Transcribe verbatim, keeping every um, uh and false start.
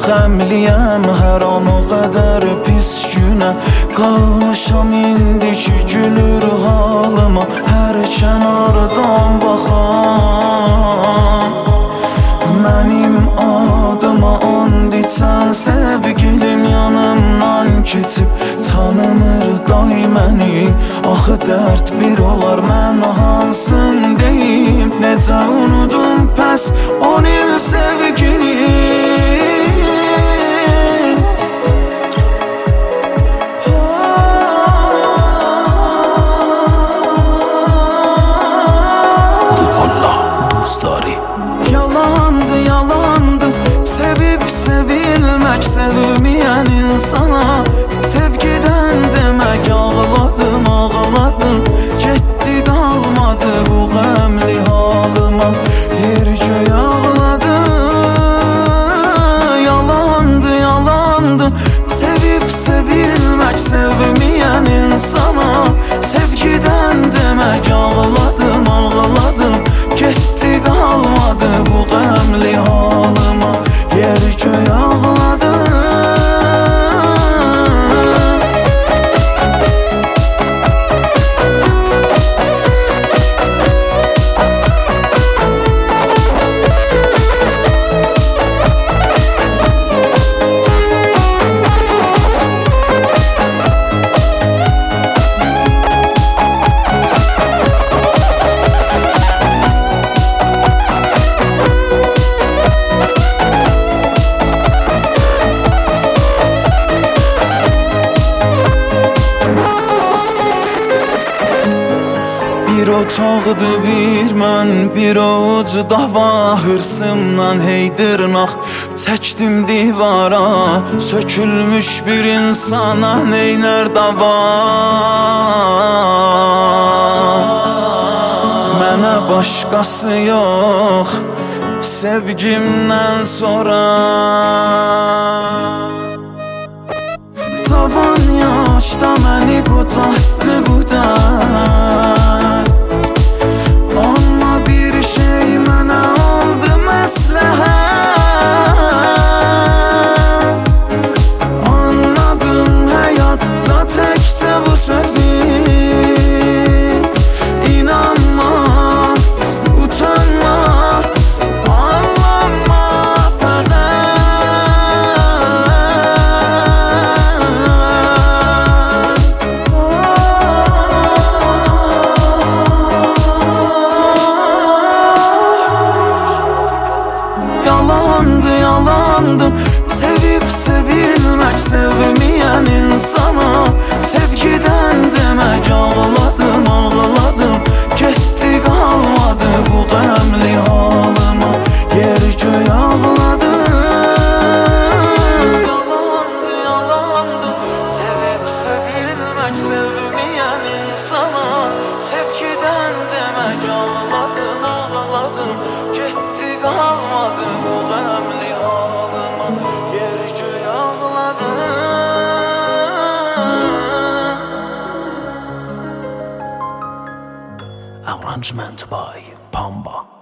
qəmliyəm hər an o qədər pis günə. Qalmışam indiki gülür halıma hər kənardan baxan. Mənim adıma and içən sevgilim yanımdan keçib tanımır day məni. Axı dərd bir olar mən hansın deyim. Necə unudum pəs on il sevgini. Yalandı, yalandı sevib sevilmək, sevməyən insana. Sevgidən demək ağladım, ağladım, getdi qalmadı bu qəmli halıma. Yer göy ağladı. Yalandı, yalandı sevib sevilmək, sevməyən insana. Sevgidən demək ağladım, ağladım, getdi qalmadı bu qəmli halıma. Yer göy ağladı. Bir otaqdı bir mən, bir ovuc dava. Hırsımdan heydırnaq çəkdim divara. Sökülmüş bir insana neynər dava. Mənə başqası yox sevgimdən sonra. Tavan yaşda məni qocatdı bu dərd. Amma bir şey mənə oldu məsləhət. Anladım həyatda təkcə bu sözü. İnanma, utanma, ağlama Yalandı, yalandı sevib sevilmək, sevməyən insana. Sevgidən demək ağladım, ağladım, getdi qalmadı bu qəmli halıma. Yer göy ağladı. Yalandı, yalandı sevib sevilmək, sevməyən insana. Sevgidən demək ağladım, ağladım, getdi qalmadı bu qəmli halıma. Yer göy ağladı. Arrangement by Pamba.